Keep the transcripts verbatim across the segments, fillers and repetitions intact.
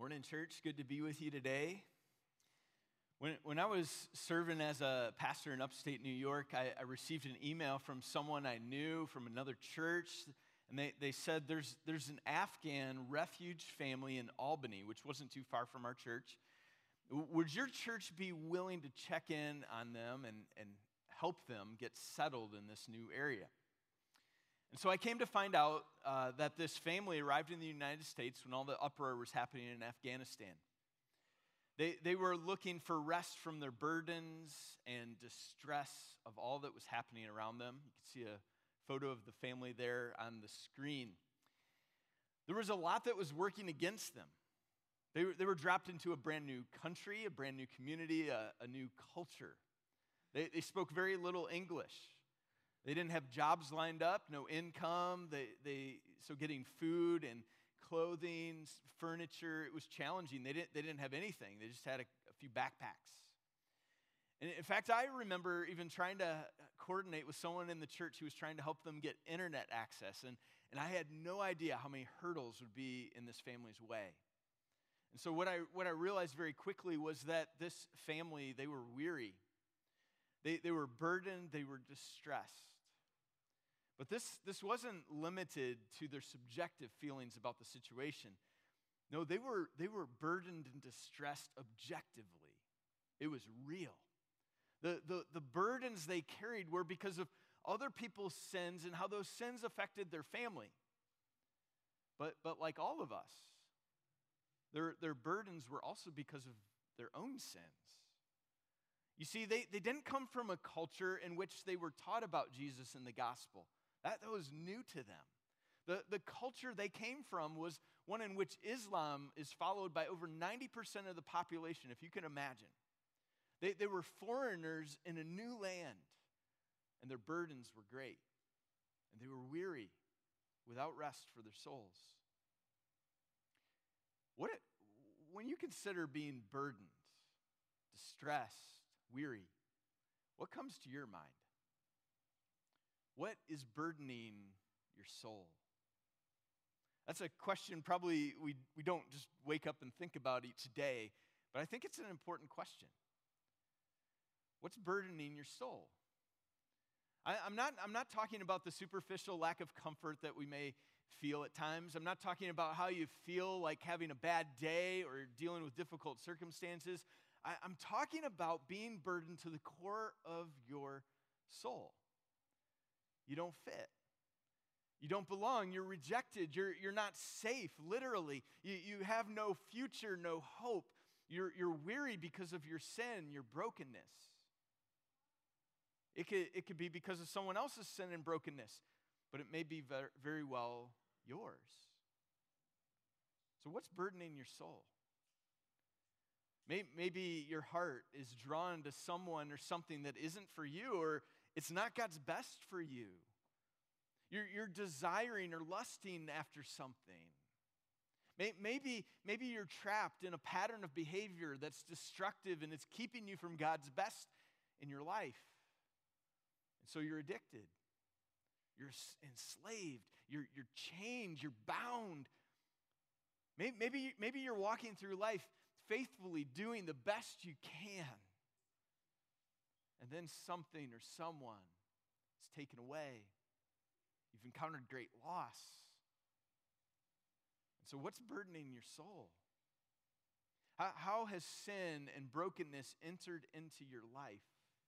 Morning, church. Good to be with you today. When when I was serving as a pastor in upstate New York, I, I received an email from someone I knew from another church, and they, they said there's there's an Afghan refuge family in Albany, which wasn't too far from our church. Would your church be willing to check in on them and, and help them get settled in this new area? And so I came to find out uh, that this family arrived in the United States when all the uproar was happening in Afghanistan. They, they were looking for rest from their burdens and distress of all that was happening around them. You can see a photo of the family there on the screen. There was a lot that was working against them. They were, they were dropped into a brand new country, a brand new community, a, a new culture. They, they spoke very little English. They didn't have jobs lined up, no income. They, they, so getting food and clothing, furniture, it was challenging. They didn't, they didn't have anything. They just had a, a few backpacks. And in fact, I remember even trying to coordinate with someone in the church who was trying to help them get internet access. And, and I had no idea how many hurdles would be in this family's way. And so what I, what I realized very quickly was that this family, they were weary. They, they were burdened, they were distressed. But this, this wasn't limited to their subjective feelings about the situation. No, they were, they were burdened and distressed objectively. It was real. The, the, the burdens they carried were because of other people's sins and how those sins affected their family. But, but like all of us, their, their burdens were also because of their own sins. You see, they, they didn't come from a culture in which they were taught about Jesus and the gospel. That, that was new to them. The, the culture they came from was one in which Islam is followed by over ninety percent of the population, if you can imagine. They, they were foreigners in a new land, and their burdens were great. And they were weary, without rest for their souls. What it, when you consider being burdened, distressed, weary, what comes to your mind? What is burdening your soul? That's a question probably we, we don't just wake up and think about each day, but I think it's an important question. What's burdening your soul? I, I'm not, I'm not talking about the superficial lack of comfort that we may feel at times. I'm not talking about how you feel like having a bad day or dealing with difficult circumstances. I, I'm talking about being burdened to the core of your soul. You don't fit. You don't belong. You're rejected. You're, you're not safe, literally. You, you have no future, no hope. You're, you're weary because of your sin, your brokenness. It could, it could be because of someone else's sin and brokenness, but it may be very, very well yours. So what's burdening your soul? Maybe your heart is drawn to someone or something that isn't for you, or it's not God's best for you. You're, you're desiring or lusting after something. Maybe, maybe you're trapped in a pattern of behavior that's destructive and it's keeping you from God's best in your life. And so you're addicted. You're enslaved. You're, you're chained. You're bound. Maybe, maybe you're walking through life faithfully doing the best you can. And then something or someone is taken away. You've encountered great loss. And so what's burdening your soul? How, how has sin and brokenness entered into your life?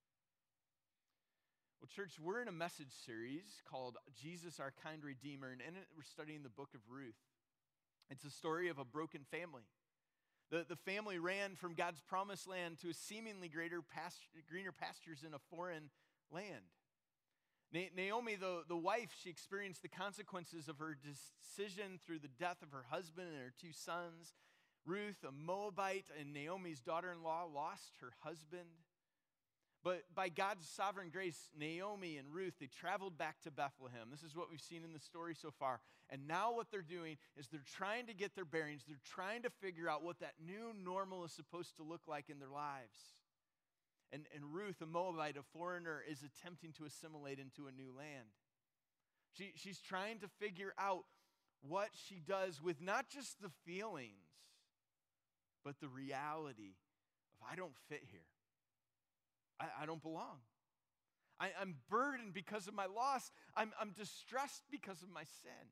Well, church, we're in a message series called Jesus, Our Kind Redeemer, and in it we're studying the book of Ruth. It's a story of a broken family. The, the family ran from God's promised land to a seemingly greater past, greener pastures in a foreign land. Na- Naomi, the, the wife, she experienced the consequences of her decision through the death of her husband and her two sons. Ruth, a Moabite and Naomi's daughter-in-law, lost her husband. But by God's sovereign grace, Naomi and Ruth, they traveled back to Bethlehem. This is what we've seen in the story so far. And now what they're doing is they're trying to get their bearings. They're trying to figure out what that new normal is supposed to look like in their lives. And, and Ruth, a Moabite, a foreigner, is attempting to assimilate into a new land. She, she's trying to figure out what she does with not just the feelings, but the reality of I don't fit here. I, I don't belong. I, I'm burdened because of my loss. I'm, I'm distressed because of my sin.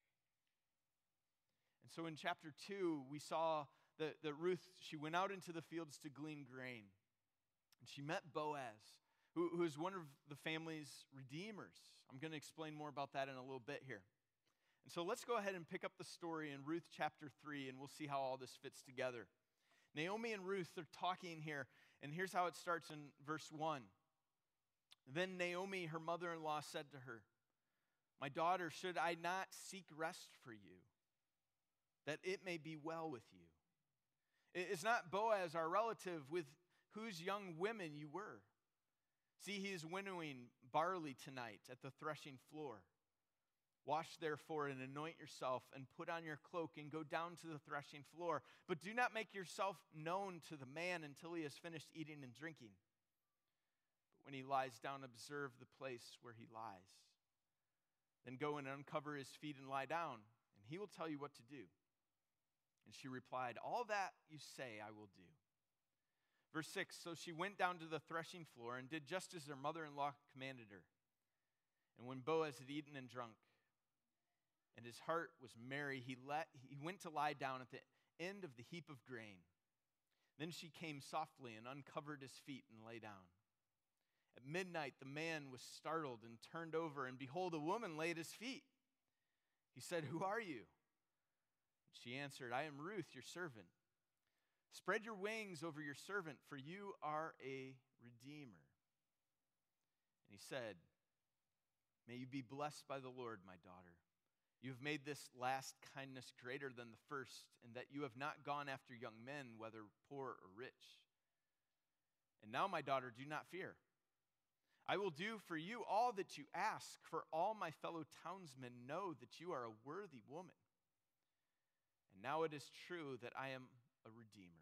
And so in chapter two, we saw that, that Ruth, she went out into the fields to glean grain. And she met Boaz, who, who is one of the family's redeemers. I'm going to explain more about that in a little bit here. And so let's go ahead and pick up the story in Ruth chapter three, and we'll see how all this fits together. Naomi and Ruth, they're talking here, and here's how it starts in verse one. Then Naomi, her mother-in-law, said to her, "My daughter, should I not seek rest for you, that it may be well with you? Is not Boaz our relative, with whose young women you were? See, he is winnowing barley tonight at the threshing floor. Wash therefore and anoint yourself and put on your cloak and go down to the threshing floor. But do not make yourself known to the man until he has finished eating and drinking. But when he lies down, observe the place where he lies. Then go and uncover his feet and lie down, and he will tell you what to do." And she replied, "All that you say I will do." Verse six, so she went down to the threshing floor and did just as her mother-in-law commanded her. And when Boaz had eaten and drunk, and his heart was merry, he let he went to lie down at the end of the heap of grain. Then she came softly and uncovered his feet and lay down. At midnight the man was startled and turned over, and behold, a woman lay at his feet. He said, "Who are you?" And she answered, "I am Ruth, your servant. Spread your wings over your servant, for you are a redeemer." And he said, "May you be blessed by the Lord, my daughter. You have made this last kindness greater than the first, in that you have not gone after young men, whether poor or rich. And now, my daughter, do not fear. I will do for you all that you ask, for all my fellow townsmen know that you are a worthy woman. And now it is true that I am a redeemer.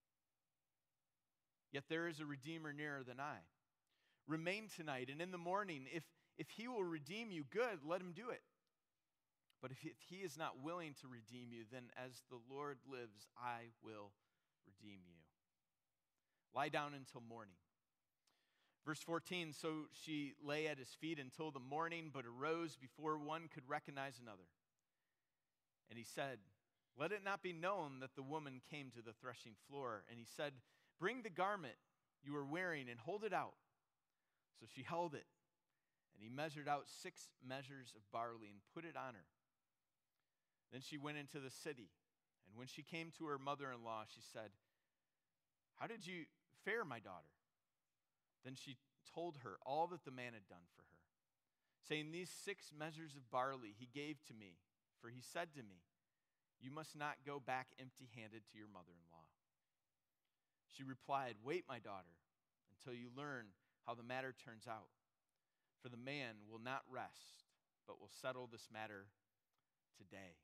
Yet there is a redeemer nearer than I. Remain tonight, and in the morning, if, if he will redeem you, good, let him do it. But if, if he is not willing to redeem you, then as the Lord lives, I will redeem you. Lie down until morning." Verse fourteen, so she lay at his feet until the morning, but arose before one could recognize another. And he said, "Let it not be known that the woman came to the threshing floor." And he said, "Bring the garment you are wearing and hold it out." So she held it, and he measured out six measures of barley and put it on her. Then she went into the city, and when she came to her mother-in-law, she said, "How did you fare, my daughter?" Then she told her all that the man had done for her, saying, "These six measures of barley he gave to me, for he said to me, 'You must not go back empty-handed to your mother-in-law.' She replied, 'Wait, my daughter, until you learn how the matter turns out. For the man will not rest, but will settle this matter today.'"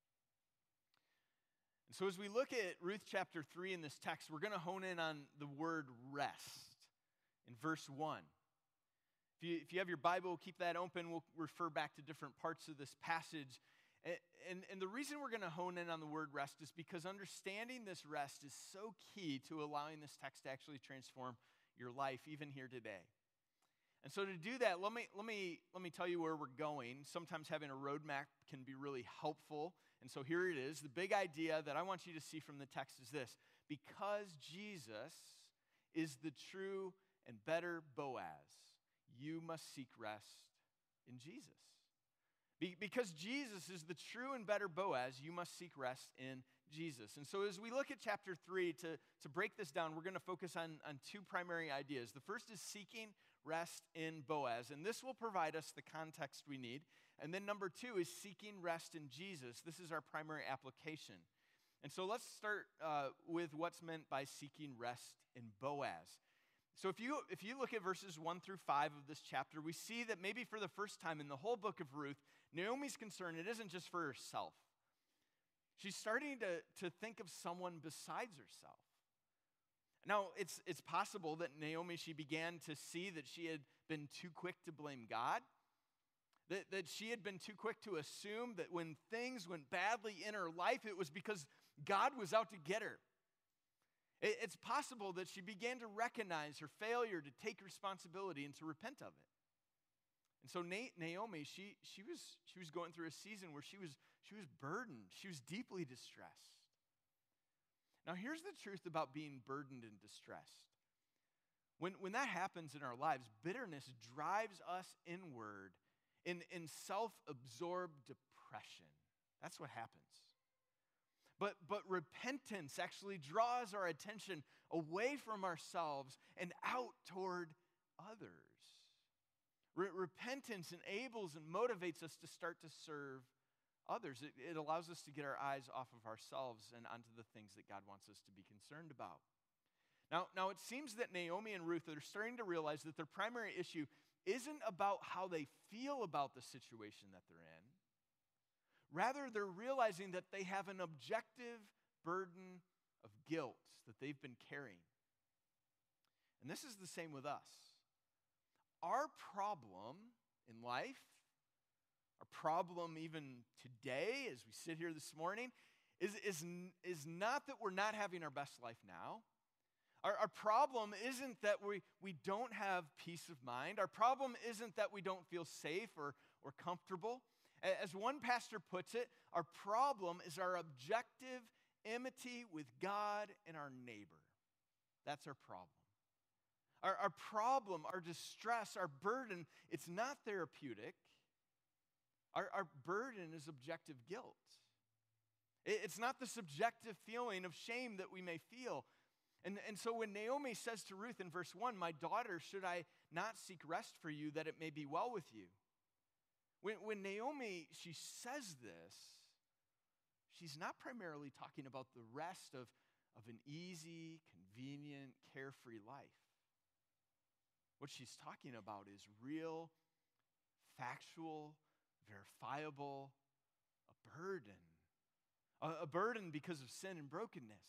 And so as we look at Ruth chapter three in this text, we're going to hone in on the word rest in verse one. If you, if you have your Bible, keep that open. We'll refer back to different parts of this passage. And, and, and the reason we're going to hone in on the word rest is because understanding this rest is so key to allowing this text to actually transform your life, even here today. And so to do that, let me, let me, let me tell you where we're going. Sometimes having a roadmap can be really helpful. And so here it is. The big idea that I want you to see from the text is this: because Jesus is the true and better Boaz, you must seek rest in Jesus. Be- because Jesus is the true and better Boaz, you must seek rest in Jesus. And so as we look at chapter three, to, to break this down, we're going to focus on, on two primary ideas. The first is seeking rest in Boaz, and this will provide us the context we need. And then number two is seeking rest in Jesus. This is our primary application. And so let's start uh, with what's meant by seeking rest in Boaz. So if you if you look at verses one through five of this chapter, we see that maybe for the first time in the whole book of Ruth, Naomi's concern, it isn't just for herself. She's starting to, to think of someone besides herself. Now, it's, it's possible that Naomi, she began to see that she had been too quick to blame God, that, that she had been too quick to assume that when things went badly in her life, it was because God was out to get her. It, it's possible that she began to recognize her failure to take responsibility and to repent of it. And so Na- Naomi, she, she, was, she was going through a season where she was, she was burdened. She was deeply distressed. Now, here's the truth about being burdened and distressed. When, when that happens in our lives, bitterness drives us inward in, in self-absorbed depression. That's what happens. But, but repentance actually draws our attention away from ourselves and out toward others. Re- repentance enables and motivates us to start to serve others. It, it allows us to get our eyes off of ourselves and onto the things that God wants us to be concerned about. Now, now it seems that Naomi and Ruth are starting to realize that their primary issue isn't about how they feel about the situation that they're in. Rather, they're realizing that they have an objective burden of guilt that they've been carrying. And this is the same with us. Our problem in life, our problem even today as we sit here this morning, is, is, is not that we're not having our best life now. Our, our problem isn't that we, we don't have peace of mind. Our problem isn't that we don't feel safe or, or comfortable. As one pastor puts it, our problem is our objective enmity with God and our neighbor. That's our problem. Our, our problem, our distress, our burden, it's not therapeutic. Our, our burden is objective guilt. It, it's not the subjective feeling of shame that we may feel. And, and so when Naomi says to Ruth in verse one, "My daughter, should I not seek rest for you that it may be well with you?" When, when Naomi, she says this, she's not primarily talking about the rest of, of an easy, convenient, carefree life. What she's talking about is real, factual, verifiable, a burden. A, a burden because of sin and brokenness.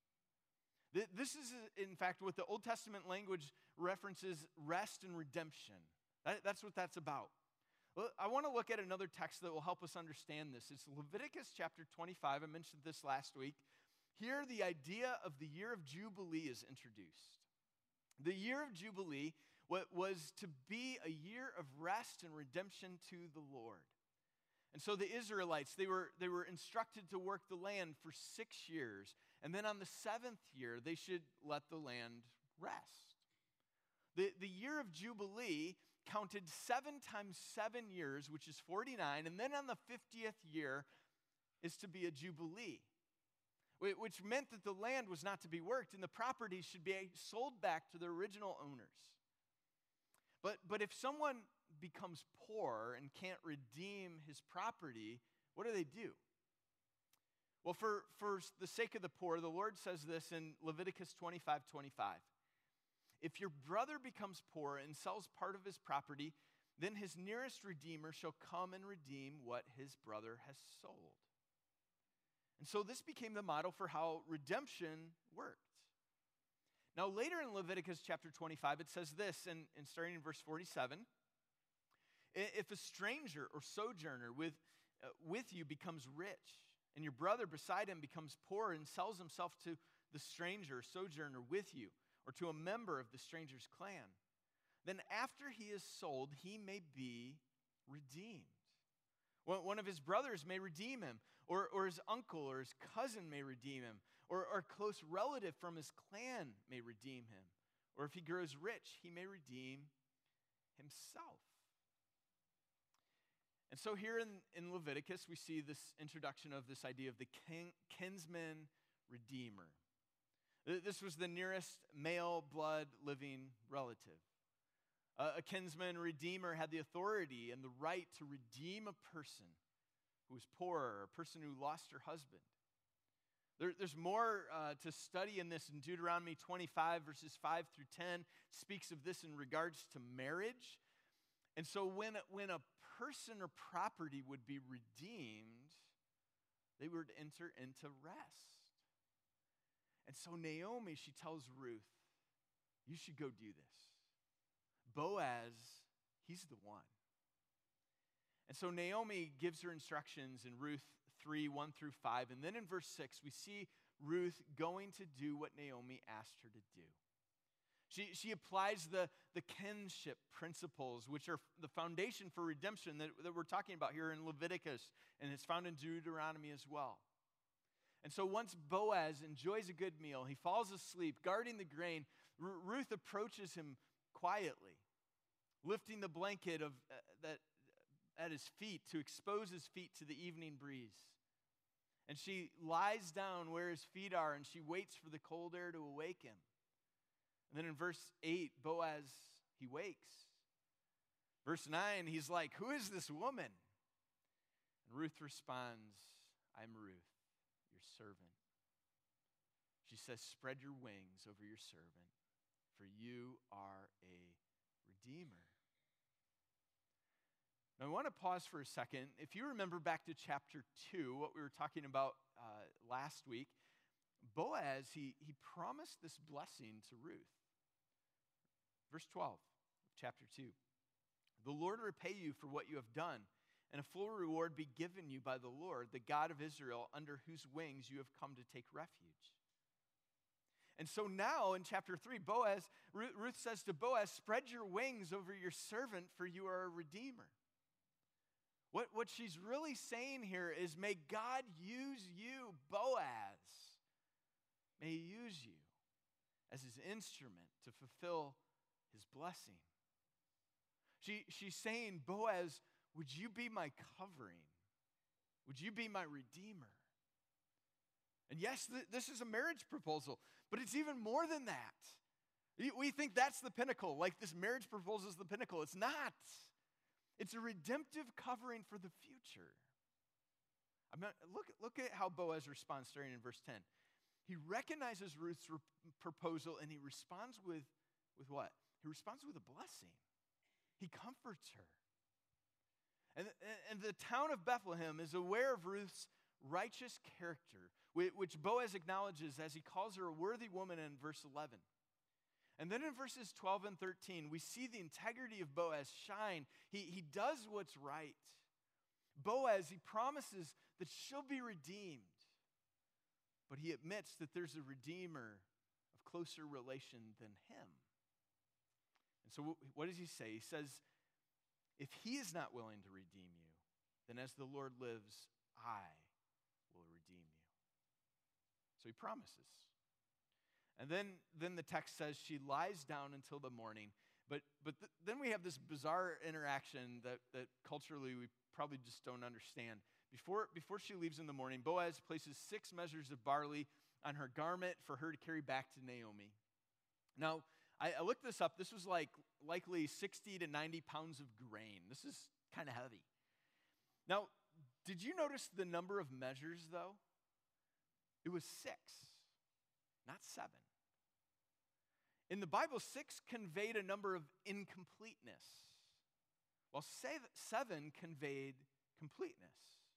This is, in fact, what the Old Testament language references rest and redemption. That, that's what that's about. Well, I want to look at another text that will help us understand this. It's Leviticus chapter twenty-five. I mentioned this last week. Here, the idea of the year of Jubilee is introduced. The year of Jubilee was to be a year of rest and redemption to the Lord. And so the Israelites, they were, they were instructed to work the land for six years. And then on the seventh year, they should let the land rest. The, the year of Jubilee counted seven times seven years, which is forty-nine. And then on the fiftieth year is to be a Jubilee, which meant that the land was not to be worked and the property should be sold back to their original owners. But, but if someone becomes poor and can't redeem his property, what do they do? Well, for, for the sake of the poor, the Lord says this in Leviticus twenty-five twenty-five. If your brother becomes poor and sells part of his property, then his nearest redeemer shall come and redeem what his brother has sold. And so this became the model for how redemption worked. Now, later in Leviticus chapter twenty-five, it says this, and, and starting in verse forty-seven, if a stranger or sojourner with, uh, with you becomes rich, and your brother beside him becomes poor and sells himself to the stranger or sojourner with you, or to a member of the stranger's clan, then after he is sold, he may be redeemed. One of his brothers may redeem him, or, or his uncle or his cousin may redeem him, or, or a close relative from his clan may redeem him. Or if he grows rich, he may redeem himself. And so here in, in Leviticus, we see this introduction of this idea of the kin, kinsman redeemer. This was the nearest male blood living relative. Uh, a kinsman redeemer had the authority and the right to redeem a person who was poor, or a person who lost her husband. There, there's more uh, to study in this in Deuteronomy twenty-five, verses five through ten, speaks of this in regards to marriage. And so when, when a person or property would be redeemed, they would enter into rest. And so Naomi, she tells Ruth, you should go do this. Boaz, he's the one. And so Naomi gives her instructions in Ruth three, one through five. And then in verse six, we see Ruth going to do what Naomi asked her to do. She, she applies the, the kinship principles, which are the foundation for redemption that, that we're talking about here in Leviticus, and it's found in Deuteronomy as well. And so once Boaz enjoys a good meal, he falls asleep, guarding the grain, R- Ruth approaches him quietly, lifting the blanket of uh, that at his feet to expose his feet to the evening breeze. And she lies down where his feet are, and she waits for the cold air to awake him. And then in verse eight, Boaz, he wakes. Verse nine, he's like, "Who is this woman?" And Ruth responds, "I'm Ruth, your servant." She says, "Spread your wings over your servant, for you are a redeemer." Now, I want to pause for a second. If you remember back to chapter two, what we were talking about uh, last week, Boaz, he, he promised this blessing to Ruth. Verse twelve of chapter two. "The Lord repay you for what you have done, and a full reward be given you by the Lord, the God of Israel, under whose wings you have come to take refuge." And so now in chapter three, Boaz, Ruth says to Boaz, "Spread your wings over your servant, for you are a redeemer." What, what she's really saying here is, may God use you, Boaz. May he use you as his instrument to fulfill his blessing. She, she's saying, Boaz, would you be my covering? Would you be my redeemer? And yes, th- this is a marriage proposal, but it's even more than that. We think that's the pinnacle, like this marriage proposal is the pinnacle. It's not. It's a redemptive covering for the future. I'm not, look, look at how Boaz responds starting in verse ten. He recognizes Ruth's re- proposal and he responds with, with what? He responds with a blessing. He comforts her. And, and the town of Bethlehem is aware of Ruth's righteous character, which Boaz acknowledges as he calls her a worthy woman in verse eleven. And then in verses twelve and thirteen, we see the integrity of Boaz shine. He, he does what's right. Boaz, he promises that she'll be redeemed. But he admits that there's a redeemer of closer relation than him. And so what does he say? He says, if he is not willing to redeem you, then as the Lord lives, I will redeem you. So he promises. And then, then the text says she lies down until the morning. But, but th- then we have this bizarre interaction that, that culturally we probably just don't understand. Before, before she leaves in the morning, Boaz places six measures of barley on her garment for her to carry back to Naomi. Now, I, I looked this up. This was like likely sixty to ninety pounds of grain. This is kind of heavy. Now, did you notice the number of measures, though? It was six, not seven. In the Bible, six conveyed a number of incompleteness, while seven conveyed completeness.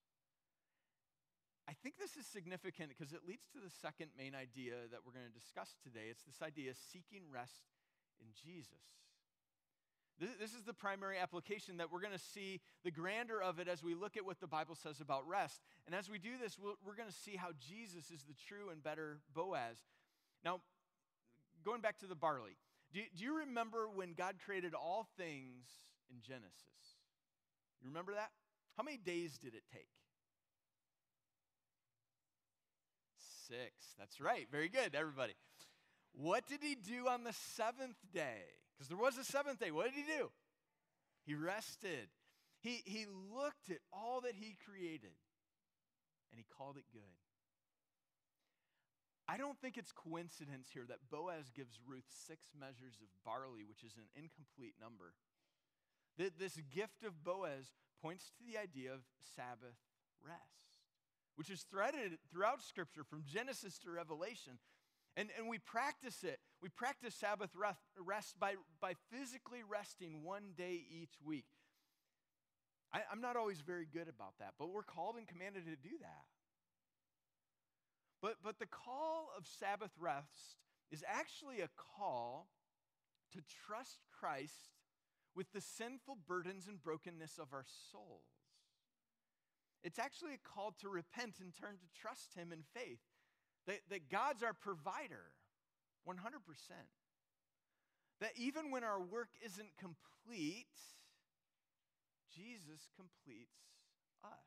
I think this is significant because it leads to the second main idea that we're going to discuss today. It's this idea of seeking rest in Jesus. This is the primary application that we're going to see the grandeur of it as we look at what the Bible says about rest. And as we do this, we're going to see how Jesus is the true and better Boaz. Now, going back to the barley, do you, do you remember when God created all things in Genesis? You remember that? How many days did it take? Six. That's right. Very good, everybody. What did he do on the seventh day? Because there was a seventh day. What did he do? He rested. He, he looked at all that he created, and he called it good. I don't think it's coincidence here that Boaz gives Ruth six measures of barley, which is an incomplete number. This gift of Boaz points to the idea of Sabbath rest, which is threaded throughout Scripture from Genesis to Revelation. And, and we practice it. We practice Sabbath rest by, by physically resting one day each week. I, I'm not always very good about that, but we're called and commanded to do that. But, but the call of Sabbath rest is actually a call to trust Christ with the sinful burdens and brokenness of our souls. It's actually a call to repent and turn to trust him in faith. That, that God's our provider, one hundred percent. That even when our work isn't complete, Jesus completes us.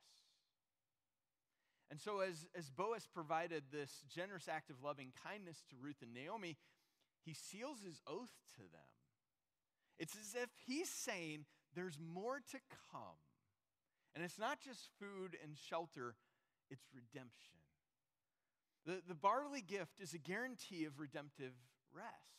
And so as, as Boaz provided this generous act of loving kindness to Ruth and Naomi, he seals his oath to them. It's as if he's saying there's more to come. And it's not just food and shelter, it's redemption. The, the barley gift is a guarantee of redemptive rest.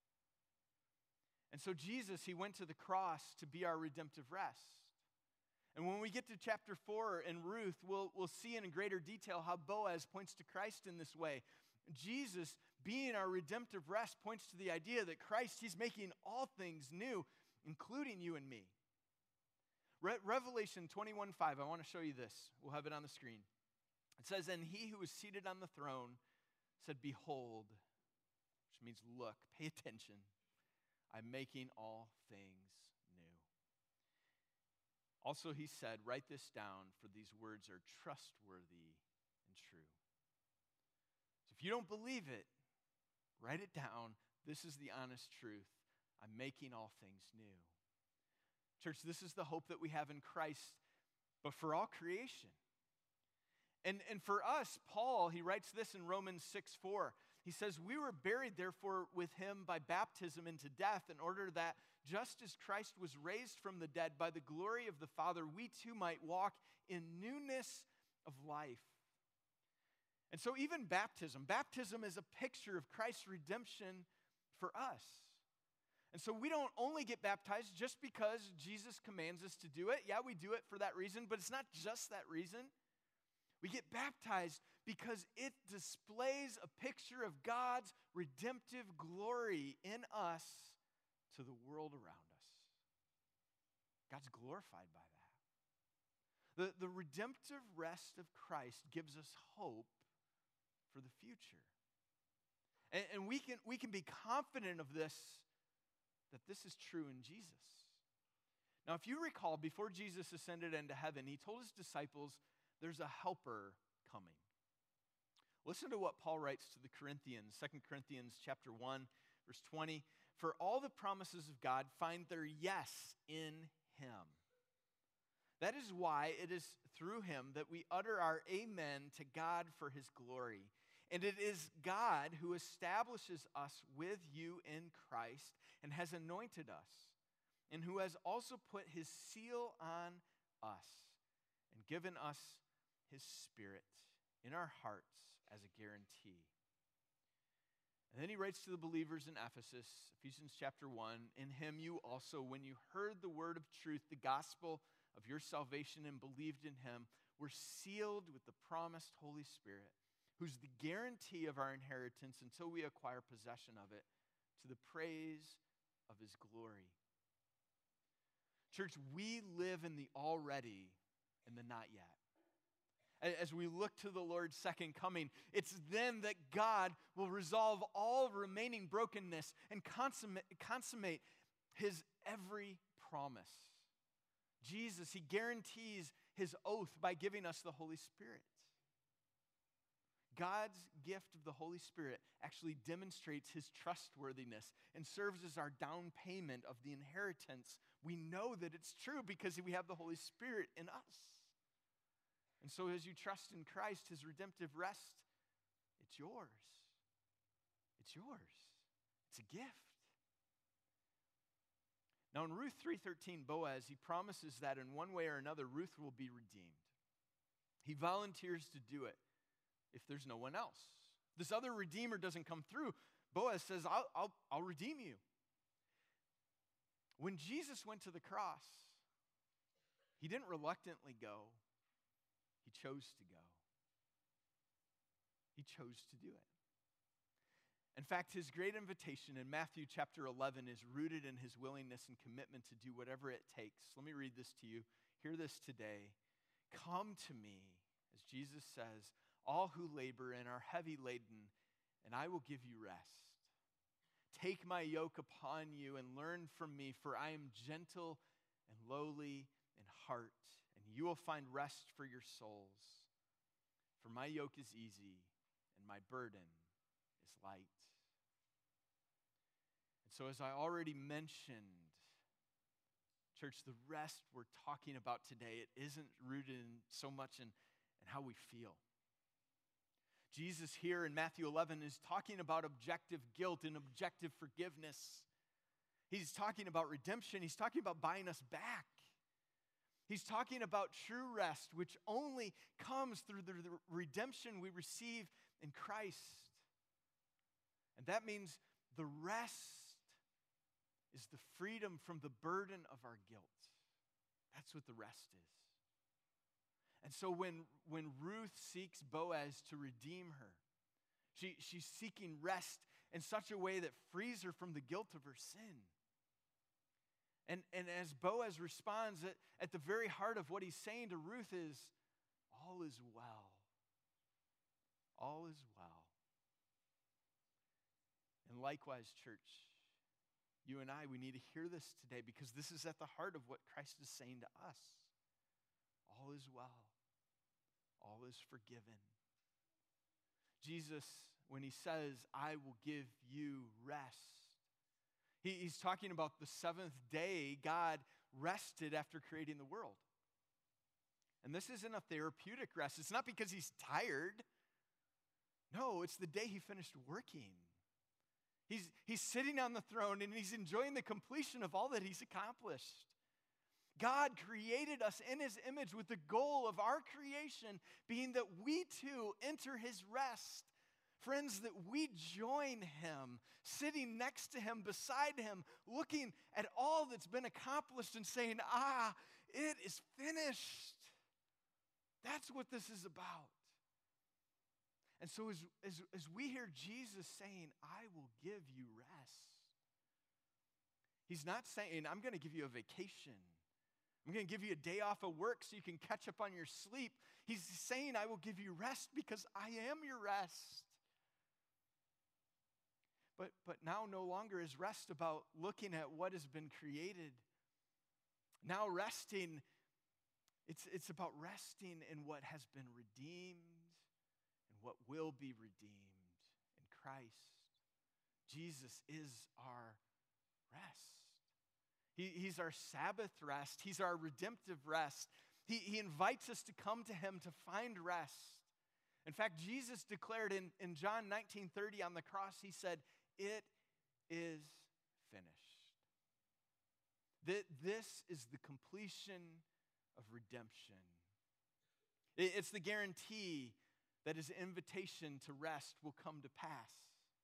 And so Jesus, he went to the cross to be our redemptive rest. And when we get to chapter four in Ruth, we'll, we'll see in greater detail how Boaz points to Christ in this way. Jesus, being our redemptive rest, points to the idea that Christ, he's making all things new, including you and me. Re- Revelation twenty-one five, I want to show you this. We'll have it on the screen. It says, "And he who was seated on the throne said, Behold," which means look, pay attention, "I'm making all things new." Also, he said, "Write this down, for these words are trustworthy and true." So if you don't believe it, write it down. This is the honest truth. I'm making all things new. Church, this is the hope that we have in Christ, but for all creation. And, and for us, Paul, he writes this in Romans six four. He says, "We were buried, therefore, with him by baptism into death, in order that just as Christ was raised from the dead by the glory of the Father, we too might walk in newness of life." And so even baptism, baptism is a picture of Christ's redemption for us. And so we don't only get baptized just because Jesus commands us to do it. Yeah, we do it for that reason, but it's not just that reason. We get baptized because it displays a picture of God's redemptive glory in us to the world around us. God's glorified by that. The, the redemptive rest of Christ gives us hope for the future. And, and we can, we can be confident of this, that this is true in Jesus. Now, if you recall, before Jesus ascended into heaven, he told his disciples, there's a helper coming. Listen to what Paul writes to the Corinthians, Second Corinthians chapter one, verse twenty. "For all the promises of God find their yes in him. That is why it is through him that we utter our amen to God for his glory. And it is God who establishes us with you in Christ and has anointed us, and who has also put his seal on us and given us his Spirit in our hearts as a guarantee." And then he writes to the believers in Ephesus, Ephesians chapter one, "In him you also, when you heard the word of truth, the gospel of your salvation, and believed in him, were sealed with the promised Holy Spirit, who's the guarantee of our inheritance until we acquire possession of it, to the praise of his glory." Church, we live in the already and the not yet. As we look to the Lord's second coming, it's then that God will resolve all remaining brokenness and consummate, consummate his every promise. Jesus, he guarantees his oath by giving us the Holy Spirit. God's gift of the Holy Spirit actually demonstrates his trustworthiness and serves as our down payment of the inheritance. We know that it's true because we have the Holy Spirit in us. And so as you trust in Christ, his redemptive rest, it's yours. It's yours. It's a gift. Now in Ruth three thirteen, Boaz, he promises that in one way or another, Ruth will be redeemed. He volunteers to do it if there's no one else. This other redeemer doesn't come through. Boaz says, I'll, I'll, I'll redeem you. When Jesus went to the cross, he didn't reluctantly go. He chose to go. He chose to do it. In fact, his great invitation in Matthew chapter eleven is rooted in his willingness and commitment to do whatever it takes. Let me read this to you. Hear this today. "Come to me," as Jesus says, "all who labor and are heavy laden, and I will give you rest. Take my yoke upon you and learn from me, for I am gentle and lowly in heart, and you will find rest for your souls. For my yoke is easy and my burden is light. And so as I already mentioned, church, the rest we're talking about today, it isn't rooted in so much in, in how we feel. Jesus here in Matthew eleven is talking about objective guilt and objective forgiveness. He's talking about redemption. He's talking about buying us back. He's talking about true rest, which only comes through the redemption we receive in Christ. And that means the rest is the freedom from the burden of our guilt. That's what the rest is. And so when, when Ruth seeks Boaz to redeem her, she, she's seeking rest in such a way that frees her from the guilt of her sin. And, and as Boaz responds, at, at the very heart of what he's saying to Ruth is, all is well. All is well. And likewise, church, you and I, we need to hear this today because this is at the heart of what Christ is saying to us. All is well. All is forgiven. Jesus, when he says, I will give you rest, he, he's talking about the seventh day God rested after creating the world. And this isn't a therapeutic rest. It's not because he's tired. No, it's the day he finished working. He's, he's sitting on the throne and he's enjoying the completion of all that he's accomplished. God created us in his image with the goal of our creation being that we too enter his rest. Friends, that we join him, sitting next to him, beside him, looking at all that's been accomplished and saying, ah, it is finished. That's what this is about. And so as, as, as we hear Jesus saying, I will give you rest, he's not saying, I'm going to give you a vacation. I'm going to give you a day off of work so you can catch up on your sleep. He's saying, I will give you rest because I am your rest. But, but now no longer is rest about looking at what has been created. Now resting, it's, it's about resting in what has been redeemed and what will be redeemed in Christ. Jesus is our rest. He, he's our Sabbath rest. He's our redemptive rest. He, he invites us to come to him to find rest. In fact, Jesus declared in, in John nineteen thirty on the cross, he said, it is finished. That this is the completion of redemption. It, it's the guarantee that his invitation to rest will come to pass.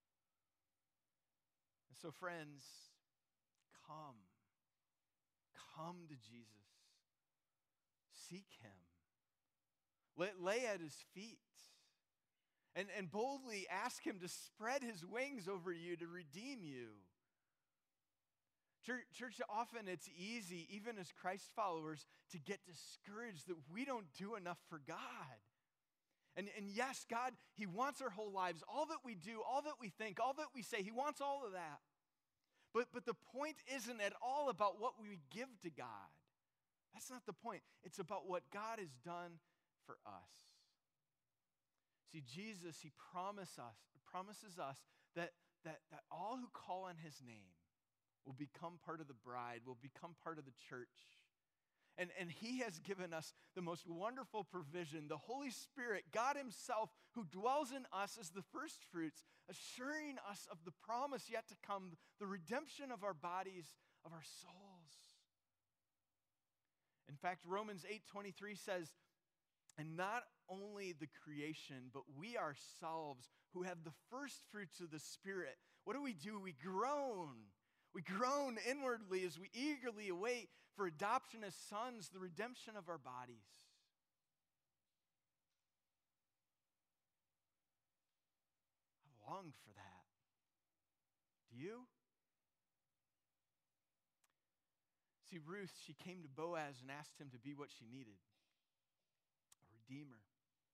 And so, friends, come. Come to Jesus. Seek him. Lay, lay at his feet. And, and boldly ask him to spread his wings over you to redeem you. Church, church, often it's easy, even as Christ followers, to get discouraged that we don't do enough for God. And, and yes, God, he wants our whole lives, all that we do, all that we think, all that we say, he wants all of that. But, but the point isn't at all about what we give to God. That's not the point. It's about what God has done for us. See, Jesus, he promise us, promises us that, that, that all who call on his name will become part of the bride, will become part of the church. And, and he has given us the most wonderful provision, the Holy Spirit, God himself, who dwells in us as the first fruits, assuring us of the promise yet to come, the redemption of our bodies, of our souls. In fact, Romans eight twenty-three says, and not only the creation, but we ourselves who have the first fruits of the Spirit, what do we do? We groan. We groan inwardly as we eagerly await for adoption as sons, the redemption of our bodies. I long for that. Do you? See, Ruth, she came to Boaz and asked him to be what she needed, a redeemer.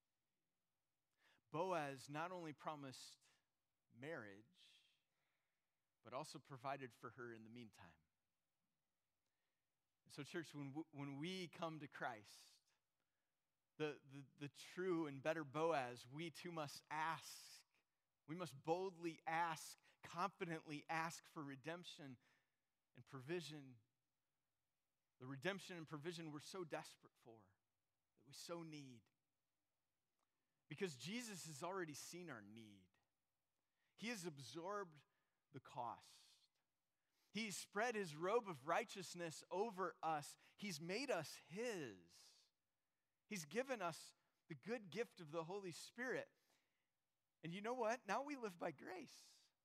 Boaz not only promised marriage, but also provided for her in the meantime. So, church, when we, when we come to Christ, the, the, the true and better Boaz, we too must ask. We must boldly ask, confidently ask for redemption and provision. The redemption and provision we're so desperate for, that we so need. Because Jesus has already seen our need. He has absorbed the cost. He's spread his robe of righteousness over us. He's made us his. He's given us the good gift of the Holy Spirit. And you know what? Now we live by grace.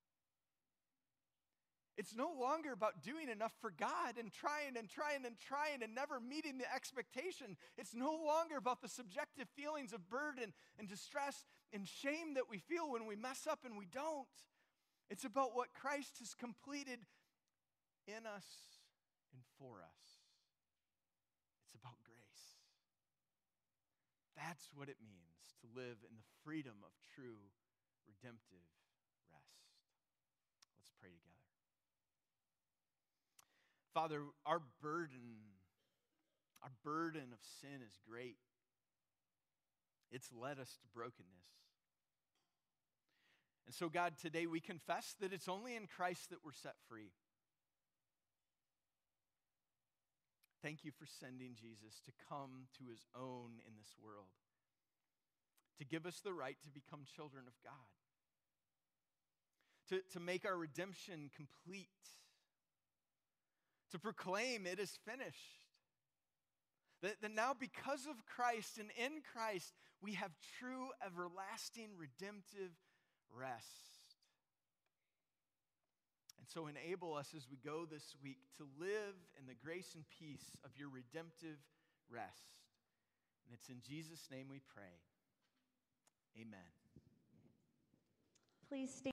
It's no longer about doing enough for God and trying and trying and trying and never meeting the expectation. It's no longer about the subjective feelings of burden and distress and shame that we feel when we mess up and we don't. It's about what Christ has completed in us and for us. It's about grace. That's what it means to live in the freedom of true redemptive rest. Let's pray together. Father, our burden, our burden of sin is great. It's led us to brokenness. And so, God, today we confess that it's only in Christ that we're set free. Thank you for sending Jesus to come to his own in this world, to give us the right to become children of God, to, to make our redemption complete, to proclaim it is finished. That, that now because of Christ and in Christ, we have true, everlasting, redemptive rest. And so enable us as we go this week to live in the grace and peace of your redemptive rest. And it's in Jesus' name we pray. Amen. Please stand.